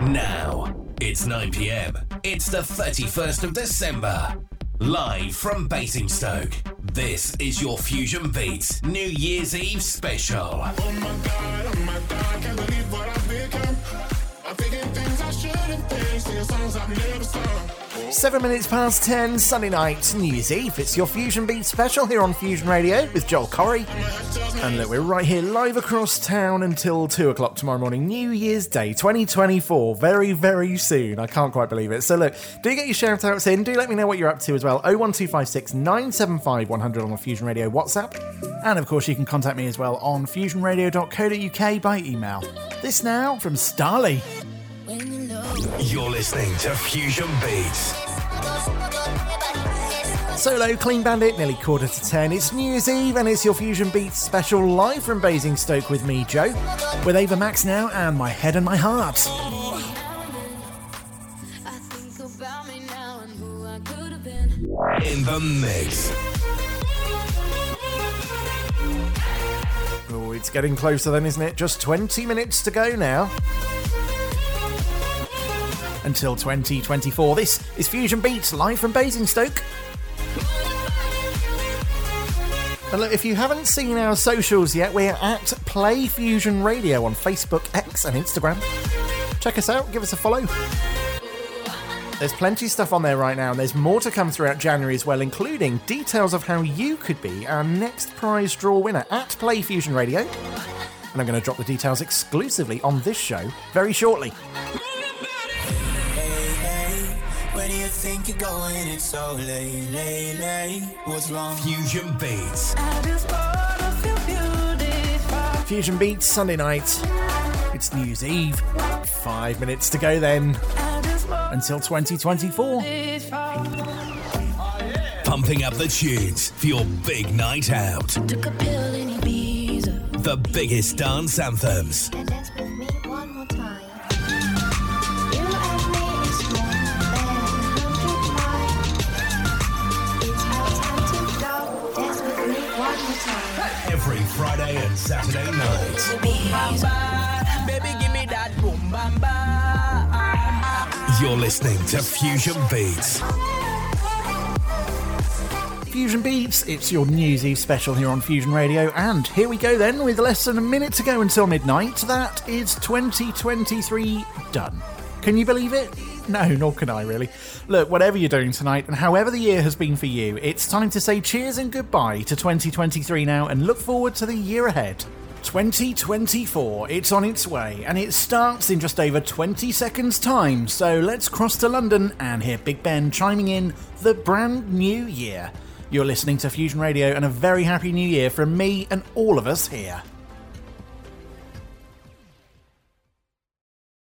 Now, it's 9 p.m. It's the 31st of December. Live from Basingstoke, this is your Fusion Beats New Year's Eve special. Oh my God, can't believe what I've become. I'm thinking things I shouldn't think, singing songs I've never sung. 7 minutes past 10, Sunday night, New Year's Eve. It's your Fusion Beats special here on Fusion Radio with Joel Corry. And look, we're right here live across town until 2 o'clock tomorrow morning, New Year's Day 2024. Very, very soon. I can't quite believe it. So look, do get your shout outs in. Do let me know what you're up to as well. 01256 975 100 on the Fusion Radio WhatsApp. And of course, you can contact me as well on fusionradio.co.uk by email. This now from Starley. You're listening to Fusion Beats. Solo, Clean Bandit, nearly 9:45. It's New Year's Eve and it's your Fusion Beats special live from Basingstoke with me, Joe, with Ava Max now and My Head and My Heart. In the mix. Oh, it's getting closer then, isn't it? Just 20 minutes to go now. Until 2024. This is Fusion Beats live from Basingstoke. And look, if you haven't seen our socials yet, we're at Play Fusion Radio on Facebook, X and Instagram. Check us out, give us a follow. There's plenty of stuff on there right now, and there's more to come throughout January as well, including details of how you could be our next prize draw winner at Play Fusion Radio. And I'm going to drop the details exclusively on this show very shortly. Where do you think you're going? It's so late. What's wrong? Fusion Beats. Fusion Beats, Sunday night. It's New Year's Eve. 5 minutes to go then. Until 2024. Pumping up the tunes for your big night out. Took a pill in Ibiza. The biggest dance anthems. Dance with me one more time. You and me is more than 100 miles. It's our time to go. Dance with me one more time. Every Friday and Saturday night. Ibiza. Baby, give me that boom bamba. You're listening to Fusion Beats. Fusion Beats, it's your New Year's Eve special here on Fusion Radio, and here we go then with less than a minute to go until midnight. That is 2023 done. Can you believe it? No, nor can I really. Look, whatever you're doing tonight and however the year has been for you, it's time to say cheers and goodbye to 2023 now and look forward to the year ahead. 2024, it's on its way, and it starts in just over 20 seconds time, so let's cross to London and hear Big Ben chiming in the brand new year. You're listening to Fusion Radio, and a very happy new year from me and all of us here.